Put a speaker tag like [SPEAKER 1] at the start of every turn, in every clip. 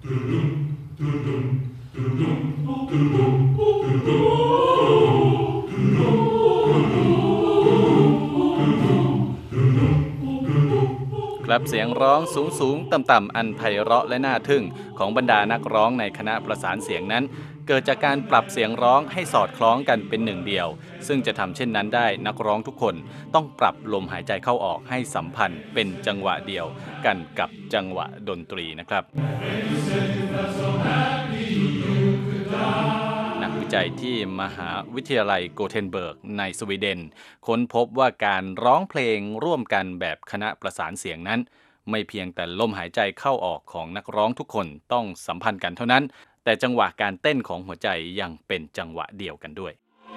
[SPEAKER 1] ครับเสียงร้องสูงๆต่ำๆอันไพเราะและน่าทึ่งของบรรดานักร้องในคณะประสานเสียงนั้นเกิดจากการปรับเสียงร้องให้สอดคล้องกันเป็นหนึ่งเดียวซึ่งจะทำเช่นนั้นได้นักร้องทุกคนต้องปรับลมหายใจเข้าออกให้สัมพันธ์เป็นจังหวะเดียวกันกับจังหวะดนตรีนะครับนักวิจัยที่มหาวิทยาลัยโกเทนเบิร์กในสวีเดนค้นพบว่าการร้องเพลงร่วมกันแบบคณะประสานเสียงนั้นไม่เพียงแต่ลมหายใจเข้าออกของนักร้องทุกคนต้องสัมพันธ์กันเท่านั้นแต่จังหวะการเต้นของหัวใจยังเป็นจังหวะเดียวกันด้วย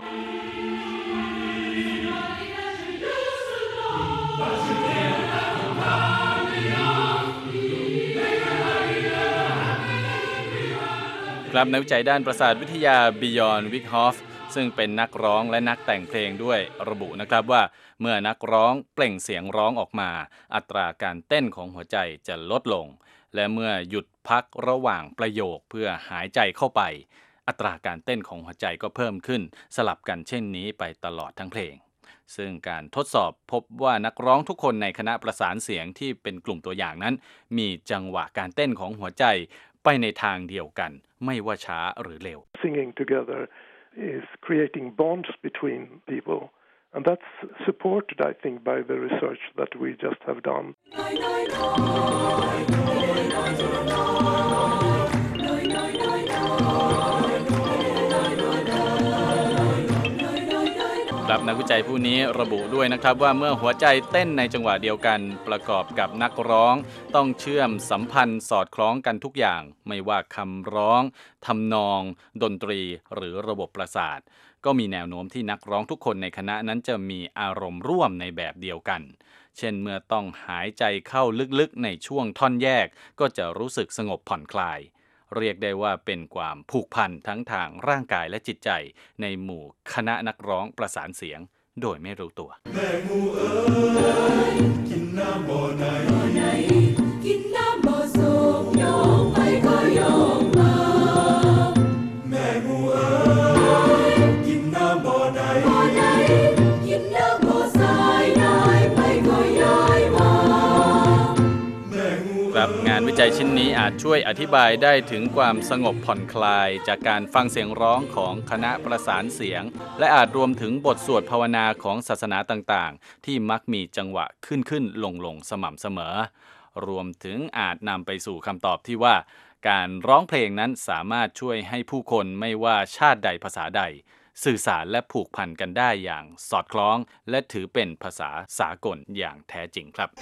[SPEAKER 1] ครับนักวิจัยด้านประสาทวิทยา Björn Wickhoff ซึ่งเป็นนักร้องและนักแต่งเพลงด้วยระบุนะครับว่าเมื่อนักร้องเปล่งเสียงร้องออกมาอัตราการเต้นของหัวใจจะลดลงและเมื่อหยุดพักระหว่างประโยคเพื่อหายใจเข้าไปอัตราการเต้นของหัวใจก็เพิ่มขึ้นสลับกันเช่นนี้ไปตลอดทั้งเพลงซึ่งการทดสอบพบว่านักร้องทุกคนในคณะประสานเสียงที่เป็นกลุ่มตัวอย่างนั้นมีจังหวะการเต้นของหัวใจไปในทางเดียวกันไม่ว่าช้าหรือเร็ว
[SPEAKER 2] Singing together is creating bonds between people and that's supported I think by the research that we just have done ครับนักวิจัยผู้นี้ระบุด้วยนะครับว่าเมื่อหัวใจเต้นในจังหวะเดียวกันประกอบกับนักร้องต้องเชื่อมสัมพันธ์สอดคล้องกันทุกอย่างไม่ว่าคำร้องทำนองดนตรีหรือระบบประสาทก็มีแนวโน้มที่นักร้องทุกคนในคณะนั้นจะมีอารมณ์ร่วมในแบบเดียวกันเช่นเมื่อต้องหายใจเข้าลึกๆในช่วงท่อนแยกก็จะรู้สึกสงบผ่อนคลายเรียกได้ว่าเป็นความผูกพันทั้งทางร่างกายและจิตใจในหมู่คณะนักร้องประสานเสียงโดยไม่รู้ตัวแม่งูเอ๋ยกินน้ำบ่อไหนกินน้ำบ่อสูบโยงไปก็โยงมาแม่งูเอ๋ยกินน้ำบ่อไหนกินน้ำบ่อทรายได้ไปก็ย้ายมาครับงานวิจัยชิ้นนี้อาจช่วยอธิบายได้ถึงความสงบผ่อนคลายจากการฟังเสียงร้องของคณะประสานเสียงและอาจรวมถึงบทสวดภาวนาของศาสนาต่างๆที่มักมีจังหวะขึ้นลงสม่ำเสมอรวมถึงอาจนำไปสู่คำตอบที่ว่าการร้องเพลงนั้นสามารถช่วยให้ผู้คนไม่ว่าชาติใดภาษาใดสื่อสารและผูกพันกันได้อย่างสอดคล้องและถือเป็นภาษาสากลอย่างแท้จริงครับ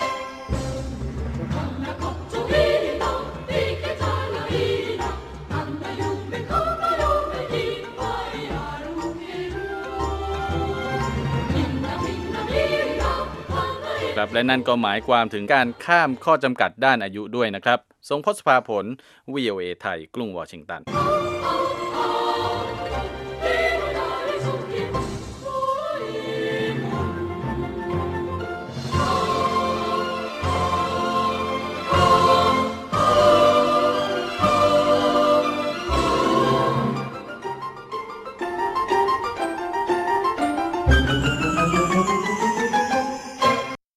[SPEAKER 2] ครับและนั่นก็หมายความถึงการข้ามข้อจำกัดด้านอายุด้วยนะครับทรงพศภาผล VOA ไทยกรุงวอชิงตัน